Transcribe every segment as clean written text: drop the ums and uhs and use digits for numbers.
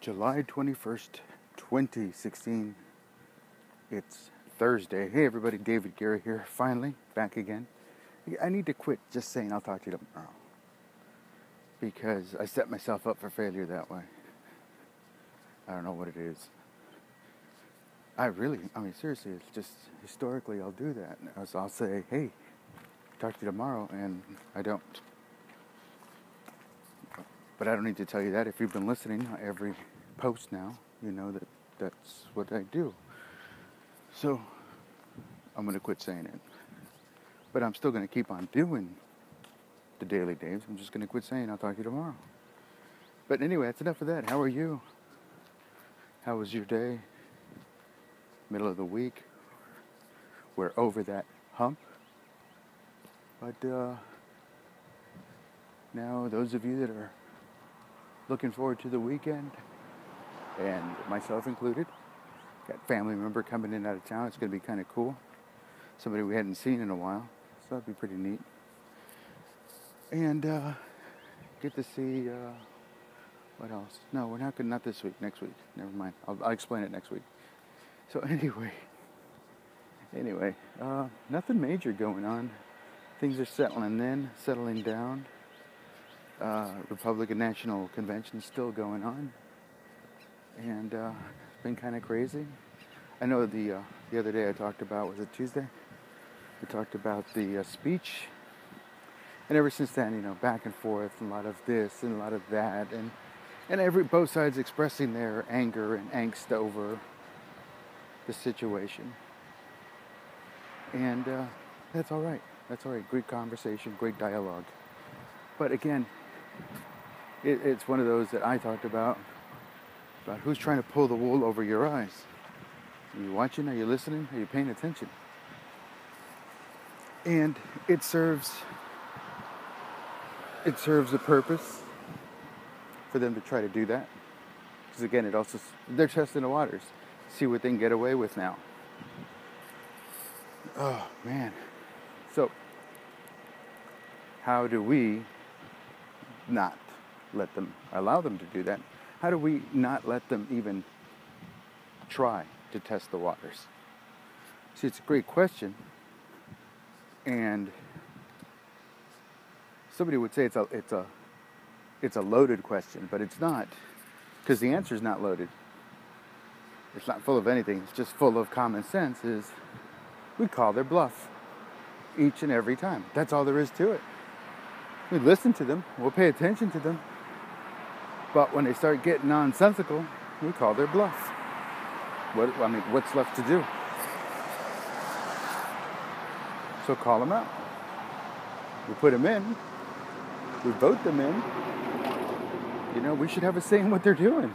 July 21st, 2016. It's Thursday. Hey everybody, David Guerra here, finally back again. I need to quit just saying I'll talk to you tomorrow, because I set myself up for failure that way. I don't know what it is. Seriously, it's just historically I'll do that. I'll say, hey, talk to you tomorrow, and I don't. But I don't need to tell you that. If you've been listening every post now, you know that that's what I do. So I'm going to quit saying it. But I'm still going to keep on doing the Daily Daves. I'm just going to quit saying I'll talk to you tomorrow. But anyway, that's enough of that. How are you? How was your day? Middle of the week. We're over that hump. But now those of you that are looking forward to the weekend, and myself included, got a family member coming in out of town. It's going to be kind of cool. Somebody we hadn't seen in a while, so that'd be pretty neat. And get to see what else? No, we're not good. Not this week. Next week. Never mind. I'll explain it next week. So anyway, nothing major going on. Things are settling down. Republican National Convention is still going on, and it's been kind of crazy. I know the other day I talked about, was it Tuesday? We talked about the speech, and ever since then, back and forth, a lot of this and a lot of that, and both sides expressing their anger and angst over the situation, and that's all right. That's all right. Great conversation, great dialogue. But again, it's one of those that I talked about who's trying to pull the wool over your eyes. Are you watching? Are you listening? Are you paying attention? And it serves a purpose for them to try to do that. Because again, they're testing the waters, see what they can get away with now. Oh man. So how do we not allow them to do that? How do we not let them even try to test the waters? See, it's a great question, and somebody would say it's a loaded question, but it's not, because the answer is not loaded. It's not full of anything. It's just full of common sense. We call their bluff each and every time. That's all there is to it. We listen to them, we'll pay attention to them, but when they start getting nonsensical, we call their bluff. What's left to do? So call them out. We put them in, we vote them in. We should have a say in what they're doing.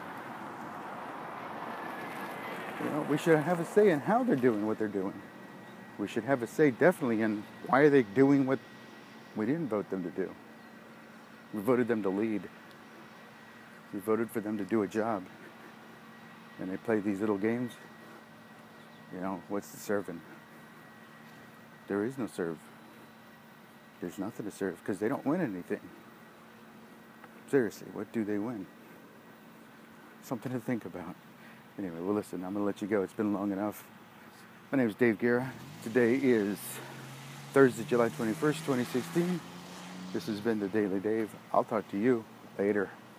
We should have a say in how they're doing what they're doing. We should have a say definitely in why are they doing what we didn't vote them to do. We voted them to lead. We voted for them to do a job. And they play these little games. What's the serving? There is no serve. There's nothing to serve, because they don't win anything. Seriously, what do they win? Something to think about. Anyway, well listen, I'm going to let you go. It's been long enough. My name is Dave Guerra. Today is Thursday, July 21st, 2016. This has been the Daily Dave. I'll talk to you later.